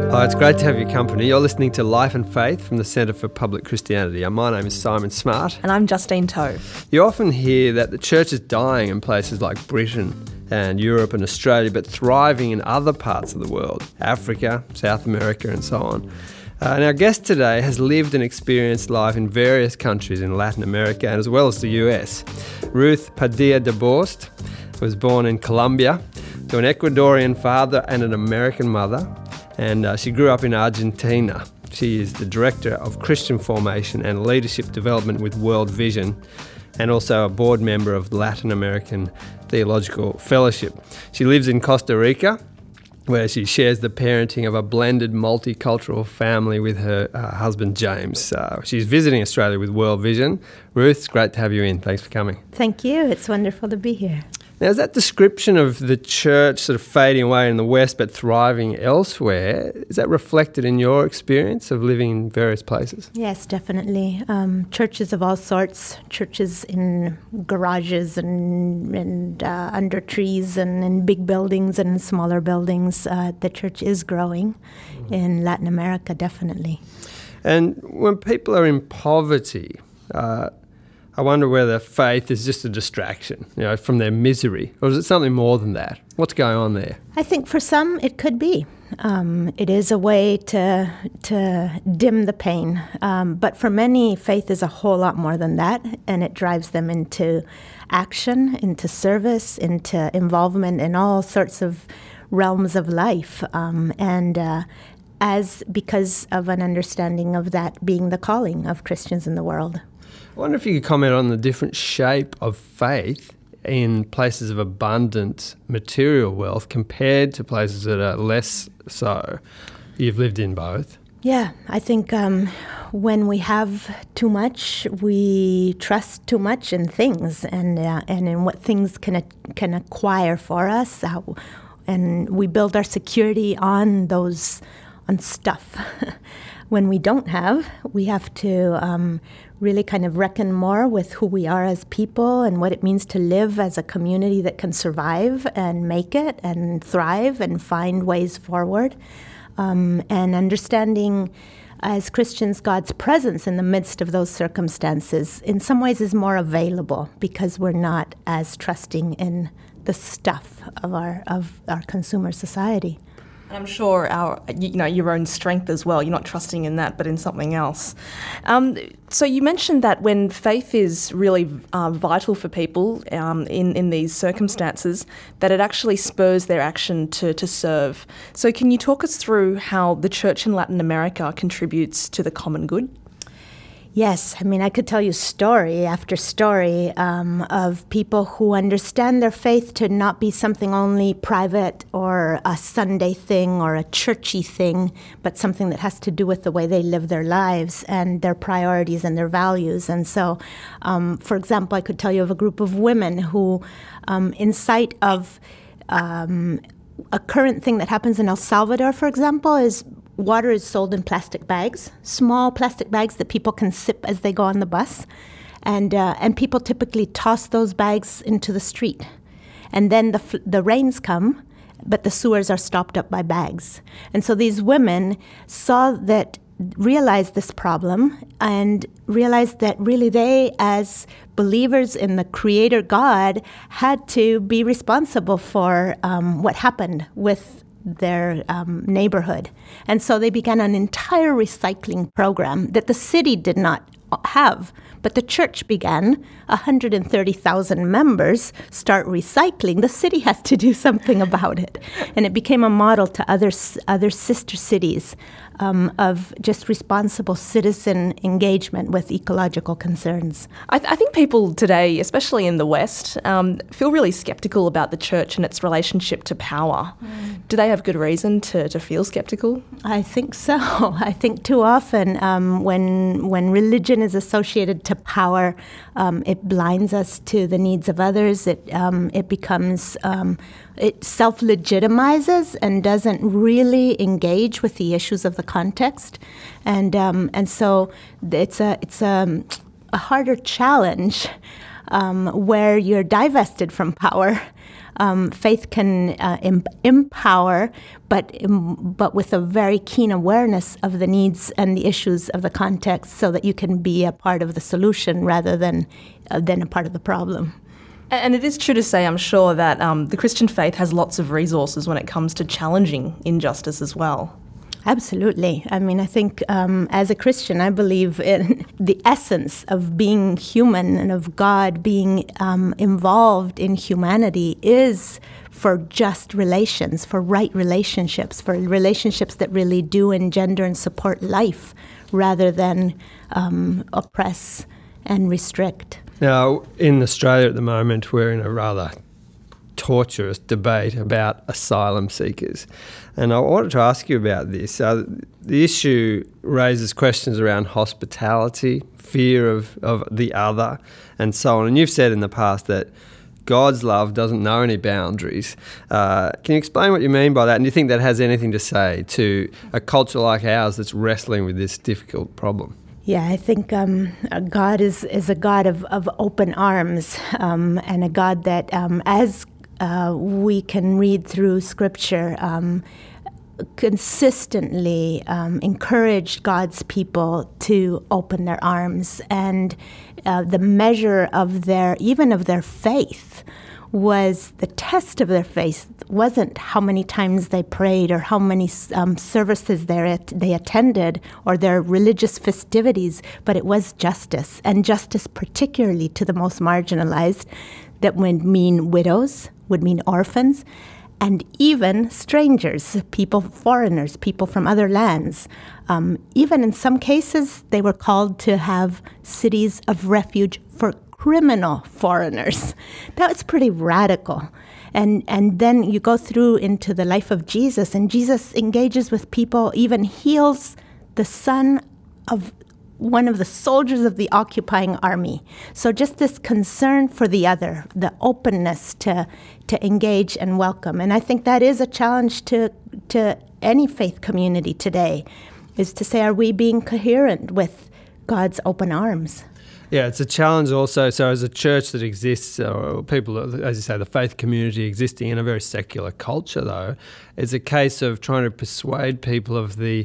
Hi, it's great to have your company. You're listening to Life and Faith from the Centre for Public Christianity. My name is Simon Smart. And I'm Justine Toe. You often hear that the church is dying in places like Britain and Europe and Australia, but thriving in other parts of the world, Africa, South America and so on. And our guest today has lived and experienced life in various countries in Latin America and as well as the US. Ruth Padilla de Borst was born in Colombia to an Ecuadorian father and an American mother. And she grew up in Argentina. She is the Director of Christian Formation and Leadership Development with World Vision, and also a board member of Latin American Theological Fellowship. She lives in Costa Rica, where she shares the parenting of a blended multicultural family with her husband, James. She's visiting Australia with World Vision. Ruth, it's great to have you in. Thanks for coming. Thank you. It's wonderful to be here. Now, is that description of the church sort of fading away in the West but thriving elsewhere, is that reflected in your experience of living in various places? Yes, definitely. Churches of all sorts, churches in garages and under trees and in big buildings and in smaller buildings. The church is growing in Latin America, definitely. And when people are in poverty, I wonder whether faith is just a distraction, from their misery, or is it something more than that? What's going on there? I think for some it could be. It is a way to dim the pain. But for many, faith is a whole lot more than that, and it drives them into action, into service, into involvement in all sorts of realms of life. Because of an understanding of that being the calling of Christians in the world. I wonder if you could comment on the different shape of faith in places of abundant material wealth compared to places that are less so. You've lived in both. Yeah, I think when we have too much, we trust too much in things and in what things can acquire for us, and we build our security on stuff. When we don't have, we have to really kind of reckon more with who we are as people and what it means to live as a community that can survive and make it and thrive and find ways forward. And understanding as Christians God's presence in the midst of those circumstances in some ways is more available because we're not as trusting in the stuff of our consumer society. And I'm sure your own strength as well. You're not trusting in that, but in something else. So you mentioned that when faith is really vital for people in these circumstances, that it actually spurs their action to serve. So can you talk us through how the church in Latin America contributes to the common good? Yes, I could tell you story after story of people who understand their faith to not be something only private or a Sunday thing or a churchy thing, but something that has to do with the way they live their lives and their priorities and their values. And so, for example, I could tell you of a group of women who, in sight of a current thing that happens in El Salvador, for example, is water is sold in plastic bags, small plastic bags that people can sip as they go on the bus. And people typically toss those bags into the street. And then the rains come, but the sewers are stopped up by bags. And so these women realized this problem and realized that really they, as believers in the Creator God, had to be responsible for what happened with their neighborhood. And so they began an entire recycling program that the city did not have, but the church began. 130,000 members start recycling. The city has to do something about it. And it became a model to other sister cities of just responsible citizen engagement with ecological concerns. I think people today, especially in the West, feel really skeptical about the church and its relationship to power. Do they have good reason to feel skeptical? I think so. I think too often when religion is associated to power, it blinds us to the needs of others. It becomes it self-legitimizes and doesn't really engage with the issues of the context, and so it's a harder challenge where you're divested from power Faith can empower, but with a very keen awareness of the needs and the issues of the context, so that you can be a part of the solution rather than a part of the problem. And it is true to say, I'm sure, that the Christian faith has lots of resources when it comes to challenging injustice as well. Absolutely. I mean, I think as a Christian, I believe in the essence of being human and of God being involved in humanity is for just relations, for right relationships, for relationships that really do engender and support life rather than oppress and restrict. Now, in Australia at the moment, we're in a rather torturous debate about asylum seekers. And I wanted to ask you about this. The issue raises questions around hospitality, fear of the other, and so on. And you've said in the past that God's love doesn't know any boundaries. Can you explain what you mean by that? And do you think that has anything to say to a culture like ours that's wrestling with this difficult problem? Yeah, I think God is a God of open arms, and a God that, as we can read through Scripture, consistently encouraged God's people to open their arms. And the measure of their faith was the test of their faith wasn't how many times they prayed or how many services they attended or their religious festivities, but it was justice, and justice particularly to the most marginalized. That would mean widows, would mean orphans, and even strangers, foreigners, people from other lands. Even in some cases, they were called to have cities of refuge for criminal foreigners. That was pretty radical. And then you go through into the life of Jesus, and Jesus engages with people, even heals the son of one of the soldiers of the occupying army. So just this concern for the other, the openness to engage and welcome. And I think that is a challenge to any faith community today, is to say, are we being coherent with God's open arms? Yeah, it's a challenge also. So as a church that exists, or people, as you say, the faith community existing in a very secular culture, though, it's a case of trying to persuade people of the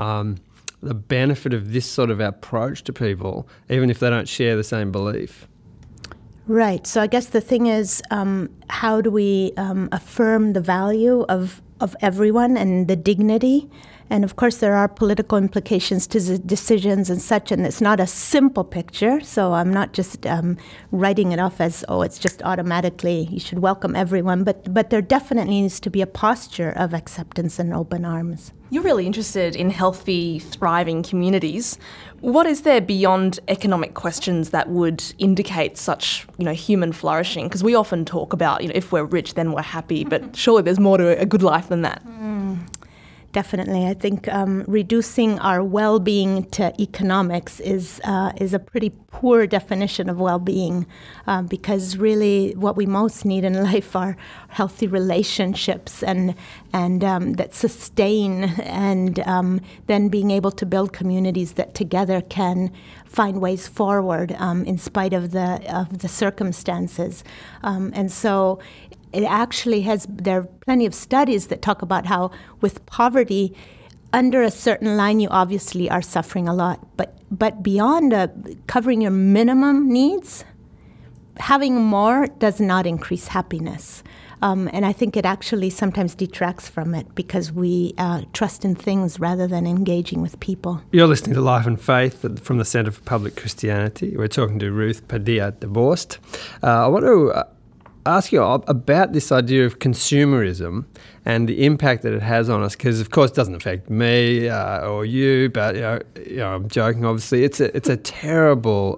benefit of this sort of approach to people, even if they don't share the same belief. Right. So I guess the thing is, how do we affirm the value of everyone and the dignity? And of course, there are political implications to the decisions and such, and it's not a simple picture. So I'm not just writing it off as, it's just automatically you should welcome everyone. But there definitely needs to be a posture of acceptance and open arms. You're really interested in healthy, thriving communities. What is there beyond economic questions that would indicate such, human flourishing? Because we often talk about, if we're rich, then we're happy. But surely there's more to a good life than that. Definitely. I think reducing our well-being to economics is a pretty poor definition of well-being, because really what we most need in life are healthy relationships and that sustain, and then being able to build communities that together can find ways forward in spite of the circumstances. And so it actually there are plenty of studies that talk about how with poverty, under a certain line, you obviously are suffering a lot. But beyond covering your minimum needs, having more does not increase happiness. And I think it actually sometimes detracts from it because we trust in things rather than engaging with people. You're listening to Life and Faith from the Centre for Public Christianity. We're talking to Ruth Padilla-DeBorst. I want to ask you about this idea of consumerism and the impact that it has on us, because of course it doesn't affect me or you, but I'm joking. Obviously, it's a terrible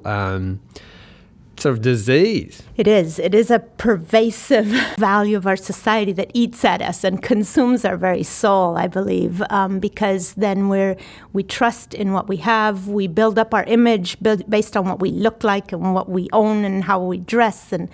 sort of disease. It is. It is a pervasive value of our society that eats at us and consumes our very soul, I believe, because then we trust in what we have. We build up our image based on what we look like and what we own and how we dress, and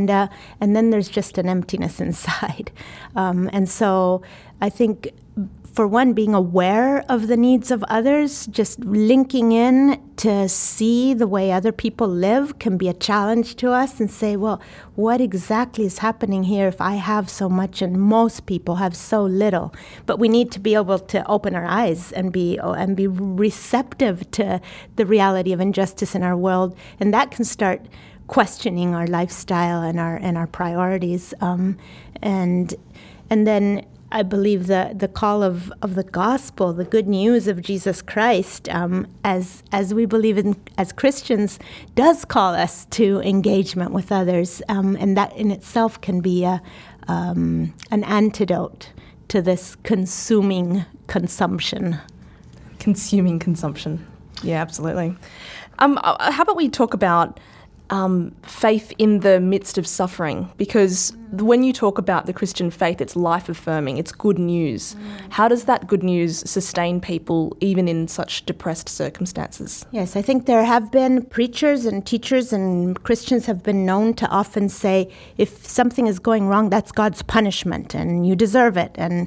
then there's just an emptiness inside. And so I think for one, being aware of the needs of others, just linking in to see the way other people live can be a challenge to us, and say, well, what exactly is happening here if I have so much and most people have so little? But we need to be able to open our eyes and be receptive to the reality of injustice in our world, and that can start questioning our lifestyle and our priorities, and then I believe the call of the gospel, the good news of Jesus Christ, as we believe in as Christians, does call us to engagement with others, and that in itself can be an antidote to this consuming consumption. Consuming consumption. Yeah, absolutely. How about we talk about faith in the midst of suffering? Because when you talk about the Christian faith, it's life-affirming, it's good news. How does that good news sustain people even in such depressed circumstances? Yes, I think there have been preachers and teachers, and Christians have been known to often say, if something is going wrong, that's God's punishment, and you deserve it. And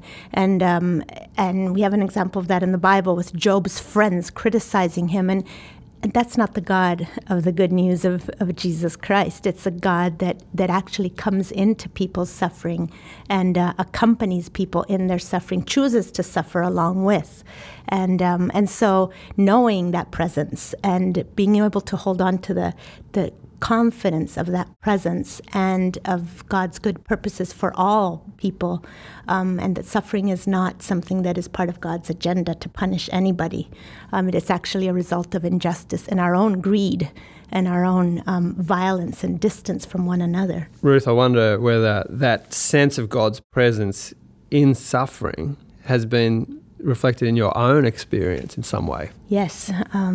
we have an example of that in the Bible with Job's friends criticizing him, and that's not the God of the good news of Jesus Christ. It's a God that actually comes into people's suffering and accompanies people in their suffering, chooses to suffer along with. And so knowing that presence and being able to hold on to the confidence of that presence and of God's good purposes for all people, and that suffering is not something that is part of God's agenda to punish anybody. It is actually a result of injustice and our own greed and our own violence and distance from one another. Ruth, I wonder whether that sense of God's presence in suffering has been reflected in your own experience in some way. Yes.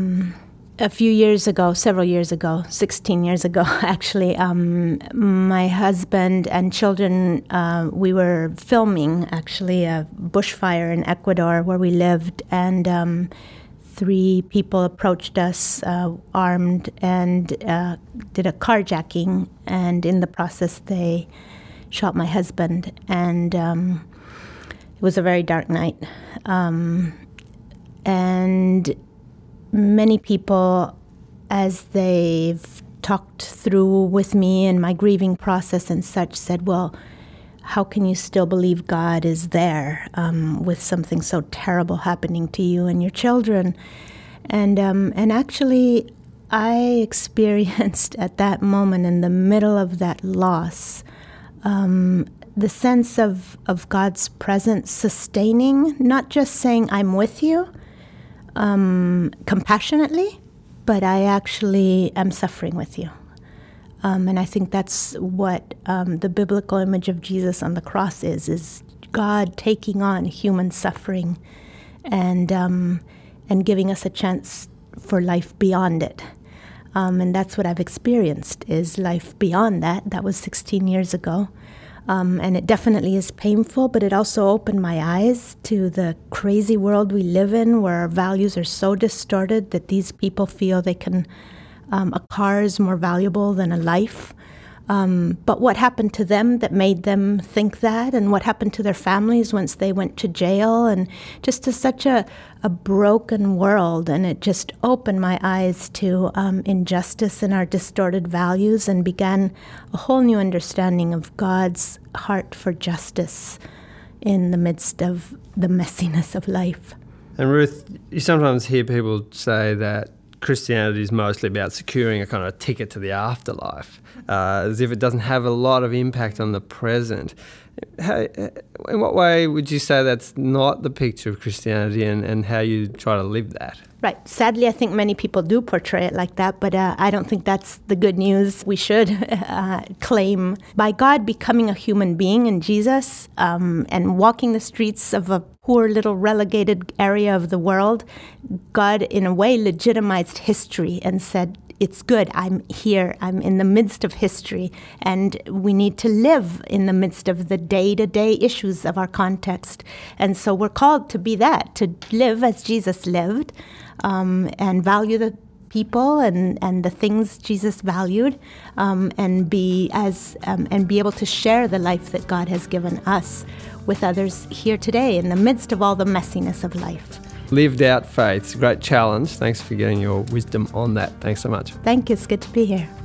Several years ago, 16 years ago, actually, my husband and children, we were filming, actually, a bushfire in Ecuador where we lived, and 3 people approached us armed and did a carjacking, and in the process they shot my husband, and it was a very dark night. And many people, as they've talked through with me and my grieving process and such, said, well, how can you still believe God is there with something so terrible happening to you and your children? And actually, I experienced at that moment, in the middle of that loss, the sense of God's presence sustaining, not just saying, I'm with you, compassionately, but I actually am suffering with you. And I think that's what the biblical image of Jesus on the cross is God taking on human suffering and giving us a chance for life beyond it. And that's what I've experienced, is life beyond that. That was 16 years ago. And it definitely is painful, but it also opened my eyes to the crazy world we live in, where our values are so distorted that these people feel they can, a car is more valuable than a life. But what happened to them that made them think that, and what happened to their families once they went to jail, and just to such a broken world. And it just opened my eyes to injustice in our distorted values, and began a whole new understanding of God's heart for justice in the midst of the messiness of life. And Ruth, you sometimes hear people say that Christianity is mostly about securing a kind of ticket to the afterlife, as if it doesn't have a lot of impact on the present. In what way would you say that's not the picture of Christianity, and how you try to live that? Right. Sadly, I think many people do portray it like that, but I don't think that's the good news we should claim. By God becoming a human being in Jesus, and walking the streets of a poor little relegated area of the world, God in a way legitimized history and said, it's good, I'm here, I'm in the midst of history, and we need to live in the midst of the day-to-day issues of our context. And so we're called to be that, to live as Jesus lived, and value people and the things Jesus valued, and be able to share the life that God has given us with others here today in the midst of all the messiness of life. Lived out faith. It's a great challenge. Thanks for getting your wisdom on that. Thanks so much. Thank you. It's good to be here.